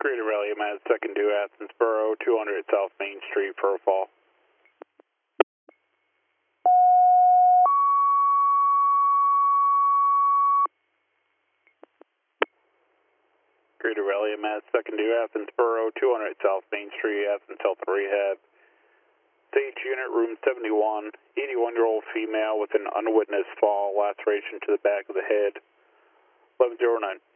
Greater Rally, I'm at 2nd due Athens Borough, 200 South Main Street for a fall. Greater Rally, I'm at 2nd due Athens Borough, 200 South Main Street, Athens Health Rehab. Stage unit, room 71, 81-year-old female with an unwitnessed fall, laceration to the back of the head, 1109.